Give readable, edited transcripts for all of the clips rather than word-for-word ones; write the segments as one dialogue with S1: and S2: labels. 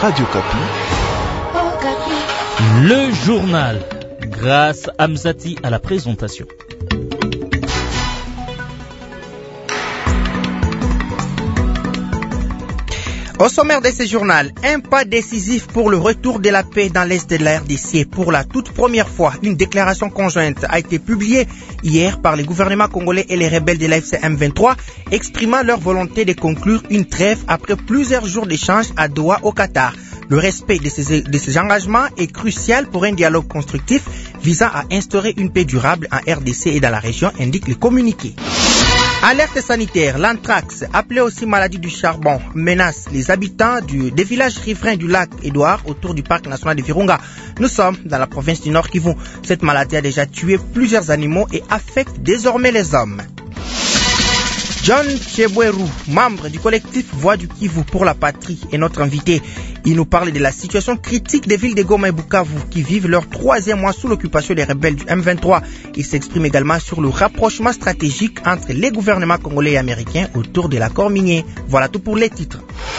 S1: Radio Kapi.
S2: Le journal, grâce à Mzati à la présentation.
S3: Au sommaire de ce journal, un pas décisif pour le retour de la paix dans l'Est de la RDC. Pour la toute première fois, une déclaration conjointe a été publiée hier par les gouvernements congolais et les rebelles de l'AFC M23, exprimant leur volonté de conclure une trêve après plusieurs jours d'échanges à Doha au Qatar. Le respect de ces engagements est crucial pour un dialogue constructif visant à instaurer une paix durable en RDC et dans la région, indique le communiqué. Alerte sanitaire, l'anthrax, appelé aussi maladie du charbon, menace les habitants des villages riverains du lac Édouard autour du parc national de Virunga. Nous sommes dans la province du Nord Kivu. Cette maladie a déjà tué plusieurs animaux et affecte désormais les hommes. John Chebweru, membre du collectif Voix du Kivu pour la patrie, est notre invité. Il nous parle de la situation critique des villes de Goma et Bukavu qui vivent leur 3e mois sous l'occupation des rebelles du M23. Il s'exprime également sur le rapprochement stratégique entre les gouvernements congolais et américains autour de l'accord minier. Voilà tout pour les titres.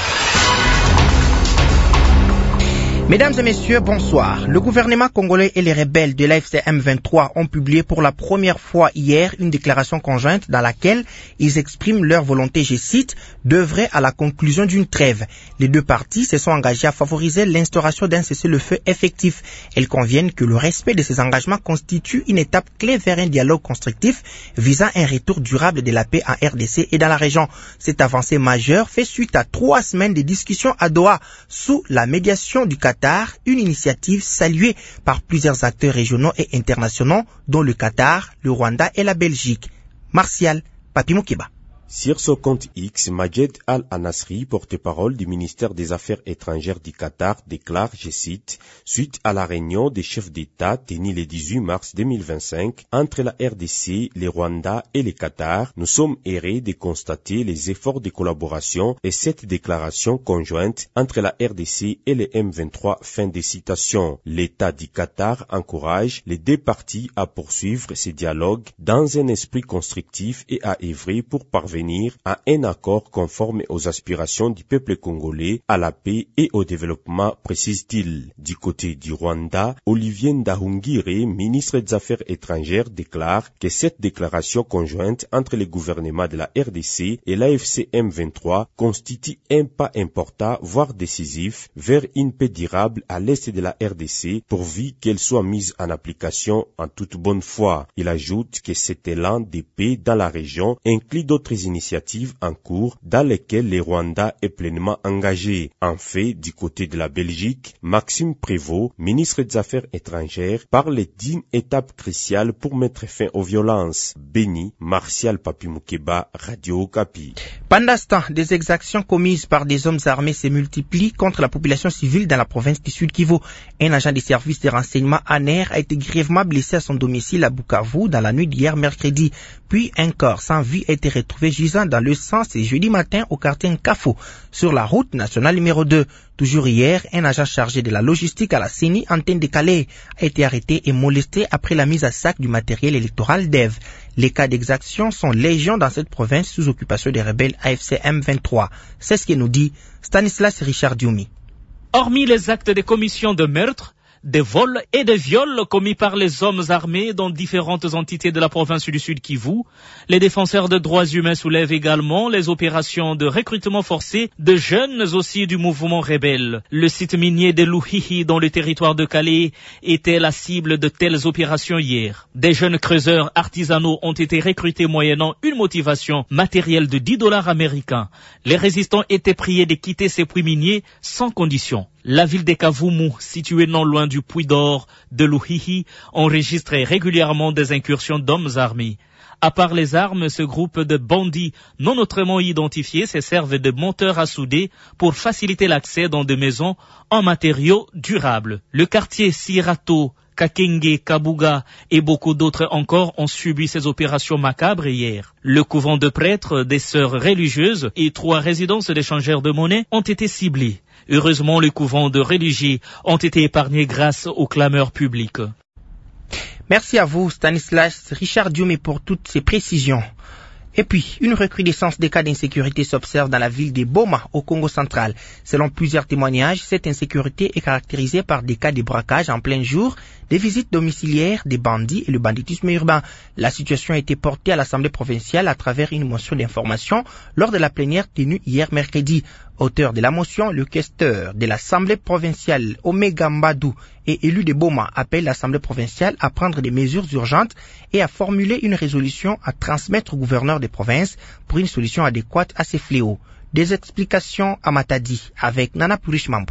S3: Mesdames et messieurs, bonsoir. Le gouvernement congolais et les rebelles de l'AFC M23 ont publié pour la première fois hier une déclaration conjointe dans laquelle ils expriment leur volonté, je cite, d'œuvrer à la conclusion d'une trêve. Les deux parties se sont engagées à favoriser l'instauration d'un cessez-le-feu effectif. Elles conviennent que le respect de ces engagements constitue une étape clé vers un dialogue constructif visant un retour durable de la paix en RDC et dans la région. Cette avancée majeure fait suite à 3 semaines de discussions à Doha sous la médiation du Qatar, une initiative saluée par plusieurs acteurs régionaux et internationaux, dont le Qatar, le Rwanda et la Belgique. Martial Papi Moukiba.
S4: Sur son compte X, Majed Al-Anasri, porte-parole du ministère des Affaires étrangères du Qatar, déclare, je cite, « Suite à la réunion des chefs d'État tenue le 18 mars 2025 entre la RDC, le Rwanda et le Qatar, nous sommes heureux de constater les efforts de collaboration et cette déclaration conjointe entre la RDC et le M23. » Fin de citation. L'État du Qatar encourage les deux parties à poursuivre ces dialogues dans un esprit constructif et à œuvrer pour parvenir à un accord conforme aux aspirations du peuple congolais à la paix et au développement, précise-t-il. Du côté du Rwanda, Olivier Ndahungire, ministre des Affaires étrangères, déclare que cette déclaration conjointe entre les gouvernements de la RDC et l'AFC M23 constitue un pas important, voire décisif, vers une paix durable à l'est de la RDC, pourvu qu'elle soit mise en application en toute bonne foi. Il ajoute que cet élan de paix dans la région inclut d'autres initiatives en cours dans lesquelles le Rwanda est pleinement engagé. En fait, du côté de la Belgique, Maxime Prévost, ministre des Affaires étrangères, parle d'une étape cruciale pour mettre fin aux violences. Béni, Martial Papi Moukiba, Radio Kapi.
S3: Pendant ce temps, des exactions commises par des hommes armés se multiplient contre la population civile dans la province du Sud Kivu. Un agent des services de renseignement ANER a été grièvement blessé à son domicile à Bukavu dans la nuit d'hier mercredi. Puis un corps sans vie a été retrouvé gisant dans le sang ce jeudi matin au quartier Nkafo, sur la route nationale numéro 2. Toujours hier, un agent chargé de la logistique à la CENI, antenne de Calais, a été arrêté et molesté après la mise à sac du matériel électoral d'Ève. Les cas d'exaction sont légion dans cette province sous occupation des rebelles AFC M23. C'est ce que nous dit Stanislas Richard Dioumi.
S2: Hormis les actes de commission de meurtre, des vols et des viols commis par les hommes armés dans différentes entités de la province du Sud Kivu, les défenseurs des droits humains soulèvent également les opérations de recrutement forcé de jeunes aussi du mouvement rebelle. Le site minier de Luhihi dans le territoire de Calais était la cible de telles opérations hier. Des jeunes creuseurs artisanaux ont été recrutés moyennant une motivation matérielle de $10 américains. Les résistants étaient priés de quitter ces puits miniers sans condition. La ville de Kavumu, située non loin du puits d'or de Luhihi, enregistre régulièrement des incursions d'hommes armés. À part les armes, ce groupe de bandits non autrement identifiés se servent de monteurs à souder pour faciliter l'accès dans des maisons en matériaux durables. Le quartier Sirato, Kakenge, Kabuga et beaucoup d'autres encore ont subi ces opérations macabres hier. Le couvent de prêtres, des sœurs religieuses et 3 résidences d'échangeurs de monnaie ont été ciblées. Heureusement, les couvents de religieux ont été épargnés grâce aux clameurs publiques.
S3: Merci à vous, Stanislas Richard Dioumi, pour toutes ces précisions. Et puis, une recrudescence des cas d'insécurité s'observe dans la ville de Boma, au Congo central. Selon plusieurs témoignages, cette insécurité est caractérisée par des cas de braquage en plein jour, des visites domiciliaires, des bandits et le banditisme urbain. La situation a été portée à l'Assemblée provinciale à travers une motion d'information lors de la plénière tenue hier mercredi. Auteur de la motion, le questeur de l'Assemblée provinciale Omega Mbadou et élu de Boma appelle l'Assemblée provinciale à prendre des mesures urgentes et à formuler une résolution à transmettre au gouverneur des provinces pour une solution adéquate à ces fléaux. Des explications à Matadi avec Nana Purishmambo.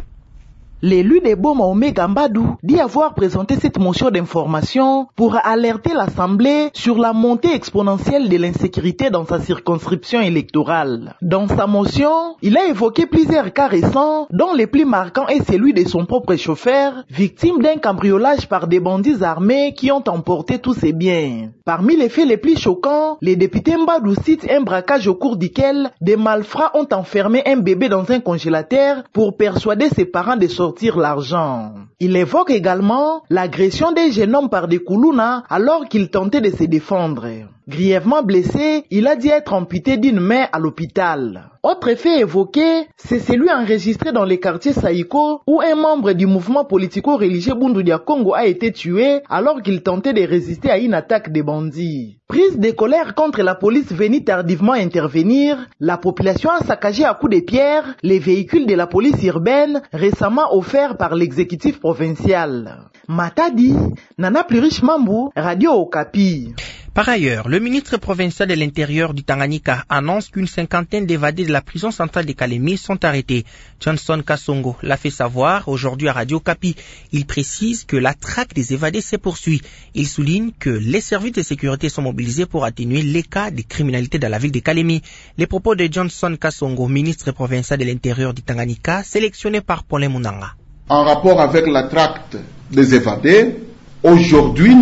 S1: L'élu de Boma Omega Mbadou dit avoir présenté cette motion d'information pour alerter l'Assemblée sur la montée exponentielle de l'insécurité dans sa circonscription électorale. Dans sa motion, il a évoqué plusieurs cas récents, dont le plus marquant est celui de son propre chauffeur, victime d'un cambriolage par des bandits armés qui ont emporté tous ses biens. Parmi les faits les plus choquants, les députés Mbadou citent un braquage au cours duquel des malfrats ont enfermé un bébé dans un congélateur pour persuader ses parents de sortir l'argent. Il évoque également l'agression des jeunes hommes par des Koulouna alors qu'ils tentaient de se défendre. Grièvement blessé, il a dit être amputé d'une main à l'hôpital. Autre fait évoqué, c'est celui enregistré dans le quartier Saïko où un membre du mouvement politico-religieux Bundudia Congo a été tué alors qu'il tentait de résister à une attaque des bandits. Prise de colère contre la police venue tardivement intervenir, la population a saccagé à coups de pierre les véhicules de la police urbaine récemment offerts par l'exécutif provincial. Matadi, Nana Purishmambo, Radio Okapi.
S3: Par ailleurs, le ministre provincial de l'Intérieur du Tanganyika annonce qu'une cinquantaine d'évadés de la prison centrale de Kalemi sont arrêtés. Johnson Kasongo l'a fait savoir aujourd'hui à Radio Okapi. Il précise que la traque des évadés se poursuit. Il souligne que les services de sécurité sont mobilisés pour atténuer les cas de criminalité dans la ville de Kalemi. Les propos de Johnson Kasongo, ministre provincial de l'Intérieur du Tanganyika, sélectionnés par Paulin Munanga.
S5: En rapport avec la traque des évadés, aujourd'hui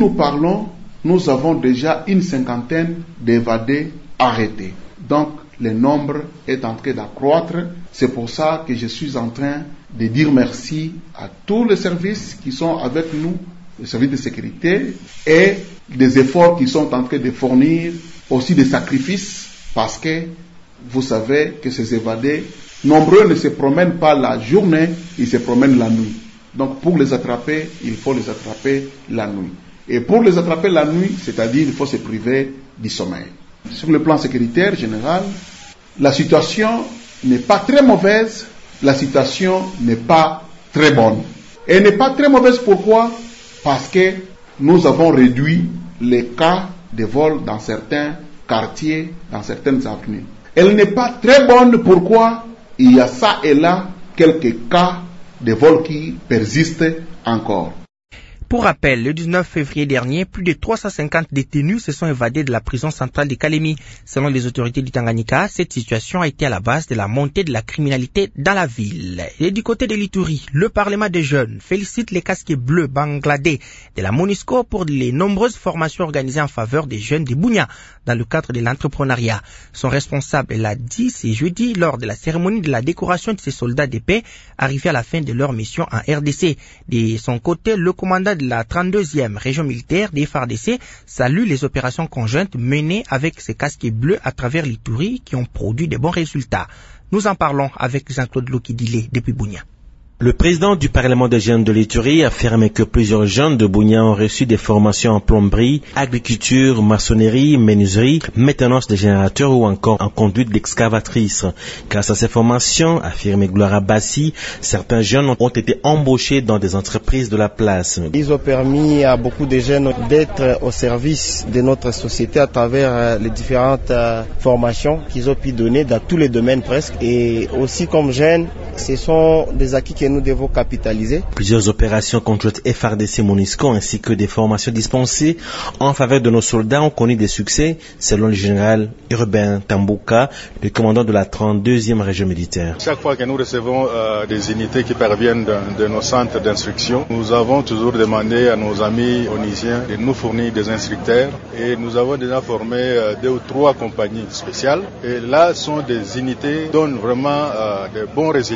S5: nous avons déjà une cinquantaine d'évadés arrêtés. Donc, le nombre est en train d'accroître. C'est pour ça que je suis en train de dire merci à tous les services qui sont avec nous, les services de sécurité, et des efforts qui sont en train de fournir, aussi des sacrifices, parce que vous savez que ces évadés, nombreux ne se promènent pas la journée, ils se promènent la nuit. Donc, pour les attraper, il faut les attraper la nuit. Et pour les attraper la nuit, c'est-à-dire il faut se priver du sommeil. Sur le plan sécuritaire général, la situation n'est pas très mauvaise, la situation n'est pas très bonne. Elle n'est pas très mauvaise pourquoi ? Parce que nous avons réduit les cas de vol dans certains quartiers, dans certaines avenues. Elle n'est pas très bonne pourquoi ? Il y a ça et là quelques cas de vol qui persistent encore.
S3: Pour rappel, le 19 février dernier, plus de 350 détenus se sont évadés de la prison centrale de Kalemi. Selon les autorités du Tanganyika, cette situation a été à la base de la montée de la criminalité dans la ville. Et du côté de l'Ituri, le Parlement des jeunes félicite les casques bleus bangladais de la MONUSCO pour les nombreuses formations organisées en faveur des jeunes de Bunia dans le cadre de l'entrepreneuriat. Son responsable l'a dit ce jeudi lors de la cérémonie de la décoration de ces soldats de paix arrivés à la fin de leur mission en RDC. De son côté, le commandant de la 32e région militaire des FARDC salue les opérations conjointes menées avec ces casques bleus à travers l'Ituri qui ont produit de bons résultats. Nous en parlons avec Jean-Claude Lokidile depuis Bunia.
S6: Le président du Parlement des jeunes de l'Ituri affirme que plusieurs jeunes de Bunia ont reçu des formations en plomberie, agriculture, maçonnerie, menuiserie, maintenance des générateurs ou encore en conduite d'excavatrice. Grâce à ces formations, affirme Gloire Bassi, certains jeunes ont été embauchés dans des entreprises de la place.
S7: Ils ont permis à beaucoup de jeunes d'être au service de notre société à travers les différentes formations qu'ils ont pu donner dans tous les domaines presque. Et aussi comme jeunes, ce sont des acquis que nous devons capitaliser.
S6: Plusieurs opérations conjointes FARDC MONUSCO ainsi que des formations dispensées en faveur de nos soldats ont connu des succès, selon le général Urbain Tambouka, le commandant de la 32e région militaire.
S8: Chaque fois que nous recevons des unités qui parviennent de nos centres d'instruction, nous avons toujours demandé à nos amis onisiens de nous fournir des instructeurs et nous avons déjà formé 2 ou 3 compagnies spéciales. Et là, sont des unités qui donnent vraiment de bons résultats.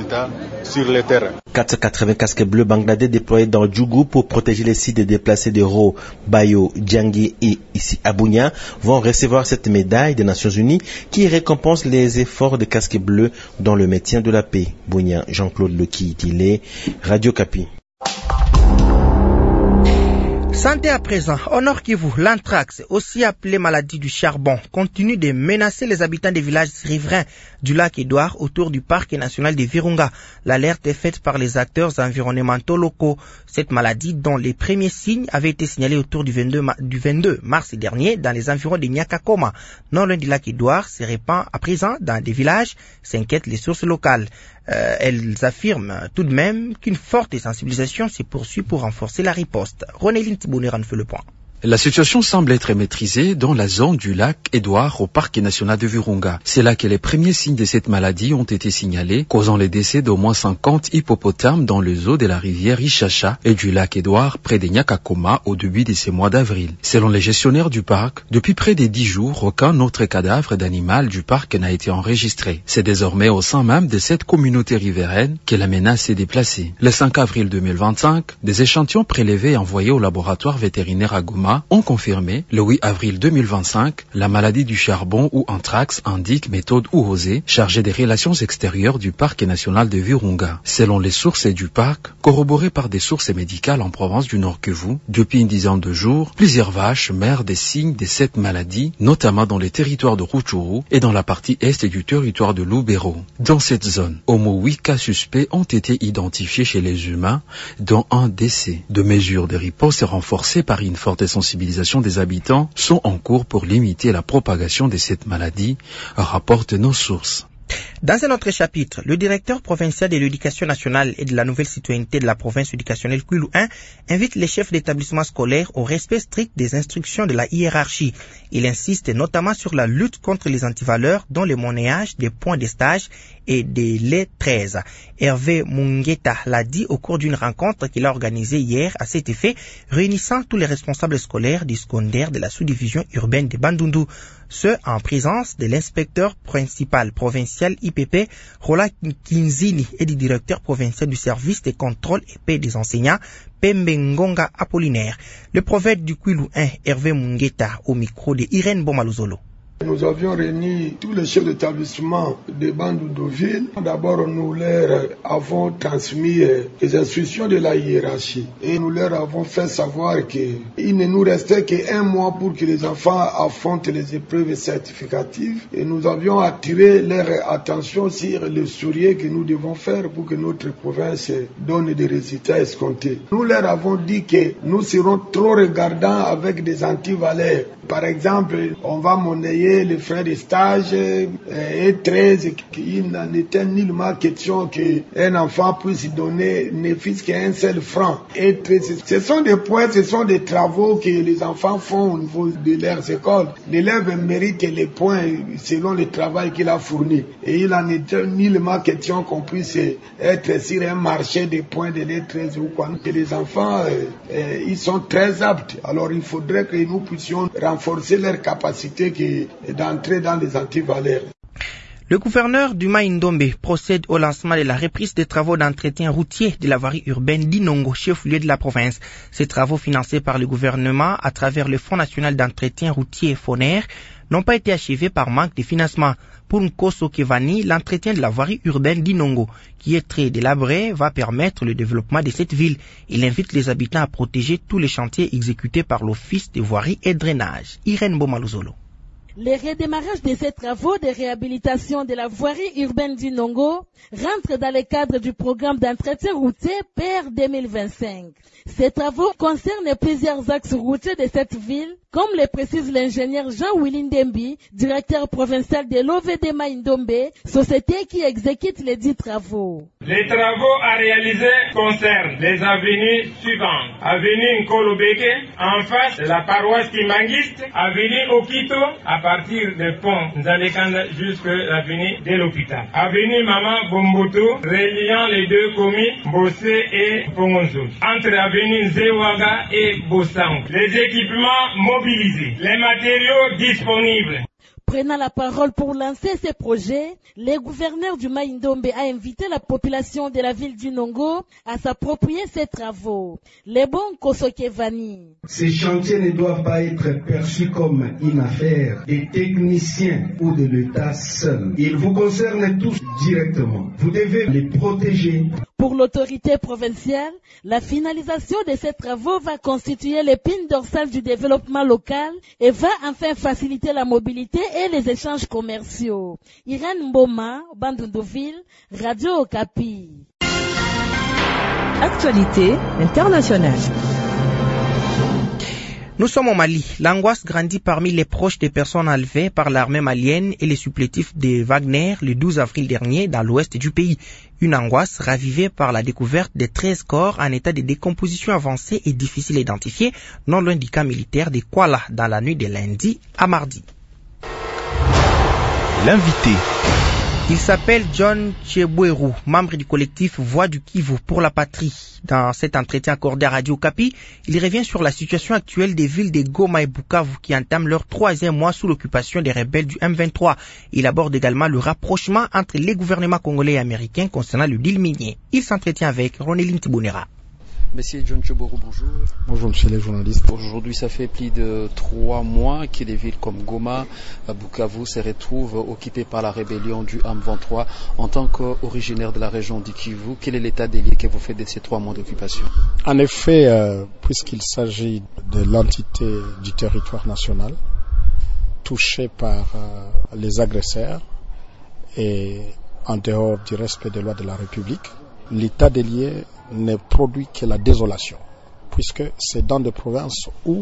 S8: résultats sur le terrain.
S6: 480 casques bleus bangladais déployés dans Djougou pour protéger les sites déplacés de Ro, Bayo, Djangi et ici à Bunia vont recevoir cette médaille des Nations Unies qui récompense les efforts des casques bleus dans le maintien de la paix. Bunia, Jean-Claude Lequi-Itilé, Radio Kapi.
S3: Santé à présent, au Nord Kivu, l'anthrax, aussi appelée maladie du charbon, continue de menacer les habitants des villages riverains du lac Édouard autour du parc national de Virunga. L'alerte est faite par les acteurs environnementaux locaux. Cette maladie, dont les premiers signes avaient été signalés autour du 22 mars dernier dans les environs de Nyakakoma, non loin du lac Édouard, se répand à présent dans des villages, s'inquiètent les sources locales. Elles affirment tout de même qu'une forte sensibilisation se poursuit pour renforcer la riposte. Ronéline Thibounéran fait le point.
S9: La situation semble être maîtrisée dans la zone du lac Édouard au parc national de Virunga. C'est là que les premiers signes de cette maladie ont été signalés, causant le décès d'au moins 50 hippopotames dans les eaux de la rivière Ichacha et du lac Édouard près de Nyakakoma au début de ce mois d'avril. Selon les gestionnaires du parc, depuis près de 10 jours, aucun autre cadavre d'animal du parc n'a été enregistré. C'est désormais au sein même de cette communauté riveraine que la menace s'est déplacée. Le 5 avril 2025, des échantillons prélevés et envoyés au laboratoire vétérinaire à Goma ont confirmé, le 8 avril 2025, la maladie du charbon ou anthrax indique méthode Uhose, chargée des relations extérieures du parc national de Virunga. Selon les sources du parc, corroborées par des sources médicales en province du Nord Kivu, depuis une dizaine de jours, plusieurs vaches meurent des signes de cette maladie, notamment dans les territoires de Rutshuru et dans la partie est du territoire de Lubero. Dans cette zone, au moins 8 cas suspects ont été identifiés chez les humains, dont un décès. De mesures de riposte renforcées par une forte sensibilisation des habitants sont en cours pour limiter la propagation de cette maladie, rapportent nos sources.
S3: Dans un autre chapitre, le directeur provincial de l'éducation nationale et de la nouvelle citoyenneté de la province éducationnelle Kwilu 1 invite les chefs d'établissement scolaire au respect strict des instructions de la hiérarchie. Il insiste notamment sur la lutte contre les antivaleurs, dont le monnayage des points de stage et des les 13. Hervé Mungeta l'a dit au cours d'une rencontre qu'il a organisée hier à cet effet, réunissant tous les responsables scolaires du secondaire de la sous-division urbaine de Bandundu, ce en présence de l'inspecteur principal provincial IPP, Rola Kinzini, et du directeur provincial du service de contrôle et paix des enseignants, Pembe Ngonga Apollinaire. Le prophète du Kwilu 1, Hervé Mungeta, au micro de Irène Bomaluzolo.
S10: Nous avions réuni tous les chefs d'établissement de Bandundu-Ville. D'abord, nous leur avons transmis les instructions de la hiérarchie et nous leur avons fait savoir qu'il ne nous restait qu'un mois pour que les enfants affrontent les épreuves certificatives et nous avions attiré leur attention sur le sourire que nous devons faire pour que notre province donne des résultats escomptés. Nous leur avons dit que nous serons trop regardants avec des antivaleurs. Par exemple, on va monnayer les frais de stage et 13, il n'en était nullement question qu'un enfant puisse donner ne fût qu'un seul franc. Et 13, ce sont des points, ce sont des travaux que les enfants font au niveau de leurs écoles. L'élève mérite les points selon le travail qu'il a fourni. Et il n'en était nullement question qu'on puisse être sur un marché des points de les 13 ou quoi. Et les enfants, ils sont très aptes. Alors il faudrait que nous puissions renforcer leur capacité d'entrer dans les antivaleurs.
S3: Le gouverneur du Mai-Ndombe procède au lancement de la reprise des travaux d'entretien routier de la voirie urbaine d'Inongo, chef-lieu de la province. Ces travaux financés par le gouvernement à travers le Fonds national d'entretien routier FONER n'ont pas été achevés par manque de financement. Pour Nkoso Kevani, l'entretien de la voirie urbaine d'Inongo, qui est très délabrée, va permettre le développement de cette ville. Il invite les habitants à protéger tous les chantiers exécutés par l'Office de voirie et drainage. Irène Bomaluzolo.
S11: Le redémarrage de ces travaux de réhabilitation de la voirie urbaine du Nongo rentre dans le cadre du programme d'entretien routier PER 2025. Ces travaux concernent plusieurs axes routiers de cette ville, comme le précise l'ingénieur Jean-Willy Ndembi, directeur provincial de l'OVD Mai-Ndombe, société qui exécute les 10 travaux.
S12: Les travaux à réaliser concernent les avenues suivantes. Avenue Nkolobeke, en face de la paroisse Kimangiste, avenue Okito, à partir du pont Nzalekanda jusqu'à l'avenue de l'hôpital. Avenue Mama Bomboto, reliant les deux communes, Bossé et Pongonzo. Entre avenue Zewaga et Bossang. Les équipements mobilisés, les matériaux disponibles.
S11: Prenant la parole pour lancer ces projets, le gouverneur du Mai-Ndombe a invité la population de la ville du Nongo à s'approprier ces travaux. Les bons Kosokevani.
S10: Ces chantiers ne doivent pas être perçus comme une affaire des techniciens ou de l'État seul. Ils vous concernent tous directement. Vous devez les protéger.
S11: Pour l'autorité provinciale, la finalisation de ces travaux va constituer l'épine dorsale du développement local et va enfin faciliter la mobilité et les échanges commerciaux. Irène Mboma, Bandunduville, Radio Okapi.
S13: Actualité internationale.
S3: Nous sommes au Mali. L'angoisse grandit parmi les proches des personnes enlevées par l'armée malienne et les supplétifs de Wagner le 12 avril dernier dans l'ouest du pays. Une angoisse ravivée par la découverte de 13 corps en état de décomposition avancée et difficile à identifier non loin du camp militaire de Kuala dans la nuit de lundi à mardi.
S14: L'invité.
S3: Il s'appelle John Chebweru, membre du collectif Voix du Kivu pour la patrie. Dans cet entretien accordé à Radio Okapi, il revient sur la situation actuelle des villes de Goma et Bukavu qui entament leur 3e mois sous l'occupation des rebelles du M23. Il aborde également le rapprochement entre les gouvernements congolais et américains concernant le deal minier. Il s'entretient avec Ronelin Tibonera.
S15: Monsieur John Chebweru, bonjour.
S16: Bonjour monsieur les journalistes.
S15: Aujourd'hui, ça fait plus de 3 mois que des villes comme Goma, Bukavu se retrouvent occupées par la rébellion du M23. En tant qu'originaire de la région du Kivu, quel est l'état des lieux que vous faites de ces 3 mois d'occupation?
S16: En effet, puisqu'il s'agit de l'entité du territoire national touchée par les agresseurs et en dehors du respect des lois de la République, l'état des lieux ne produit que la désolation, puisque c'est dans des provinces où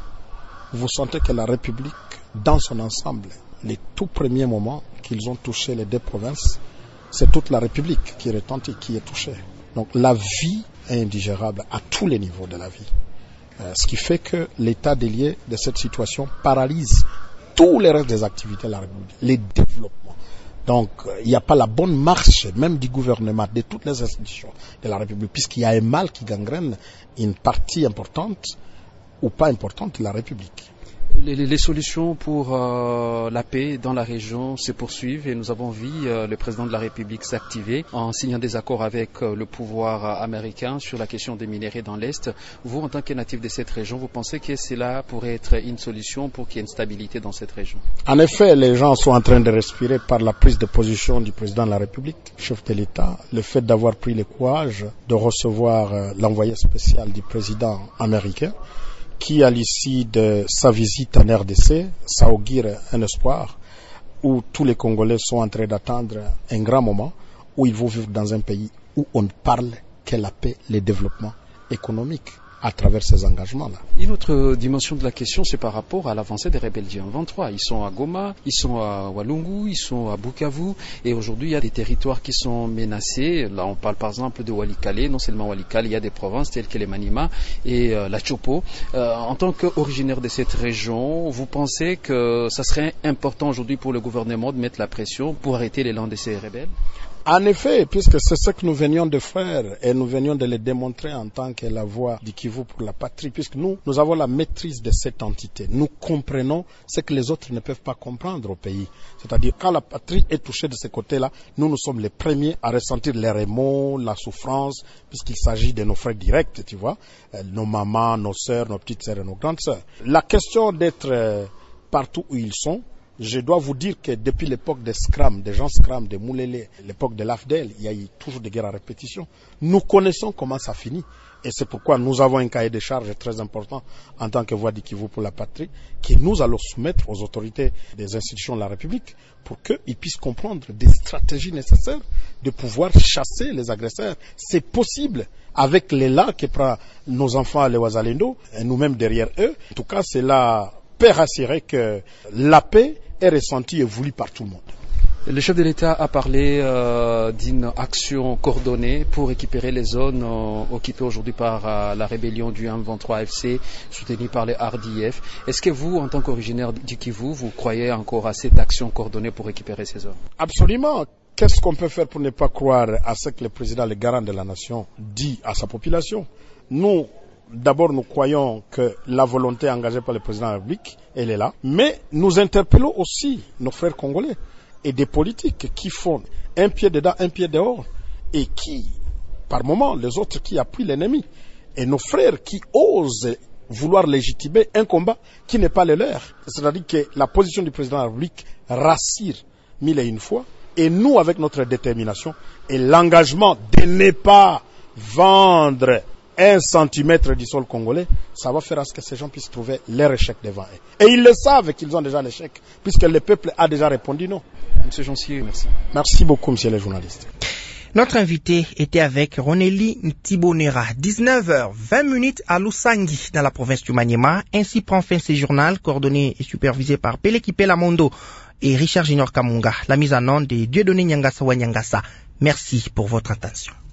S16: vous sentez que la République, dans son ensemble, les tout premiers moments qu'ils ont touché les 2 provinces, c'est toute la République qui retentit, qui est touchée. Donc la vie est indigérable à tous les niveaux de la vie. Ce qui fait que l'état des lieux de cette situation paralyse tous les restes des activités de la République, les développements. Donc, il n'y a pas la bonne marche, même du gouvernement, de toutes les institutions de la République, puisqu'il y a un mal qui gangrène une partie importante ou pas importante de la République.
S15: Les solutions pour la paix dans la région se poursuivent et nous avons vu le président de la République s'activer en signant des accords avec le pouvoir américain sur la question des minéraux dans l'Est. Vous, en tant que natif de cette région, vous pensez que cela pourrait être une solution pour qu'il y ait une stabilité dans cette région?
S16: En effet, les gens sont en train de respirer par la prise de position du président de la République, chef de l'État, le fait d'avoir pris le courage de recevoir l'envoyé spécial du président américain, qui, à l'issue de sa visite en RDC, ça augure un espoir où tous les Congolais sont en train d'attendre un grand moment où ils vont vivre dans un pays où on ne parle que la paix, le développement économique à travers ces engagements-là.
S15: Une autre dimension de la question, c'est par rapport à l'avancée des rebelles du M23. Ils sont à Goma, ils sont à Walungu, ils sont à Bukavu, et aujourd'hui il y a des territoires qui sont menacés. Là on parle par exemple de Walikale, non seulement Walikale, il y a des provinces telles que les Maniema et la Chopo. En tant qu'originaire de cette région, vous pensez que ça serait important aujourd'hui pour le gouvernement de mettre la pression pour arrêter l'élan de ces rebelles?
S16: En effet, puisque c'est ce que nous venions de faire et nous venions de le démontrer en tant que la voix du Kivu pour la patrie, puisque nous avons la maîtrise de cette entité. Nous comprenons ce que les autres ne peuvent pas comprendre au pays. C'est-à-dire, quand la patrie est touchée de ce côté-là, nous sommes les premiers à ressentir les remords, la souffrance, puisqu'il s'agit de nos frères directs, tu vois, nos mamans, nos sœurs, nos petites sœurs et nos grandes sœurs. La question d'être partout où ils sont, je dois vous dire que depuis l'époque des Scram, des gens Scram, des Moulélé, l'époque de l'AFDEL, il y a eu toujours des guerres à répétition. Nous connaissons comment ça finit. Et c'est pourquoi nous avons un cahier de charges très important en tant que voix du Kivu pour la patrie, que nous allons soumettre aux autorités des institutions de la République pour qu'ils puissent comprendre des stratégies nécessaires de pouvoir chasser les agresseurs. C'est possible avec l'élan que prennent nos enfants à l'Ewazalendo et nous-mêmes derrière eux. En tout cas, cela peut rassurer que la paix est ressentie et voulue par tout le monde.
S15: Le chef de l'État a parlé d'une action coordonnée pour récupérer les zones occupées aujourd'hui par la rébellion du M23 FC, soutenue par les RDF. Est-ce que vous, en tant qu'originaire du Kivu, vous croyez encore à cette action coordonnée pour récupérer ces zones?
S16: Absolument. Qu'est-ce qu'on peut faire pour ne pas croire à ce que le président, le garant de la nation, dit à sa population? Nous, d'abord, nous croyons que la volonté engagée par le président de la République, elle est là. Mais nous interpellons aussi nos frères congolais et des politiques qui font un pied dedans, un pied dehors, et qui, par moments, les autres qui appuient l'ennemi. Et nos frères qui osent vouloir légitimer un combat qui n'est pas le leur. C'est-à-dire que la position du président de la République rassure mille et une fois. Et nous, avec notre détermination et l'engagement de ne pas vendre 1 centimètre du sol congolais, ça va faire à ce que ces gens puissent trouver leur échec devant eux. Et ils le savent qu'ils ont déjà l'échec, puisque le peuple a déjà répondu non.
S15: Monsieur Jonsier, merci.
S16: Merci beaucoup, monsieur le journaliste.
S3: Notre invité était avec Roneli Ntibonera. 19h20 à Lusangi, dans la province du Maniema. Ainsi prend fin ce journal, coordonné et supervisé par Peleki Pelamondo et Richard Junior Kamunga. La mise en onde de Dieudonné Nyangasa Wanyangasa. Merci pour votre attention.